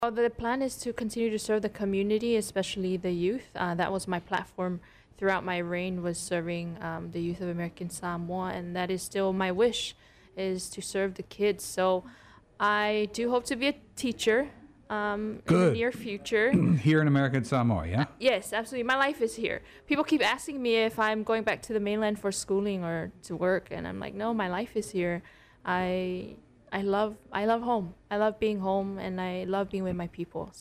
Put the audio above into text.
Well, the plan is to continue to serve the community, especially the youth. That was my platform throughout my reign, was serving the youth of American Samoa, and that is still my wish, is to serve the kids. So I do hope to be a teacher in the Good. near future. Here in American Samoa, yeah? Yes, absolutely. My life is here. People keep asking me if I'm going back to the mainland for schooling or to work, and I'm like, no, my life is here. I I love home. I love being home, and I love being with my people.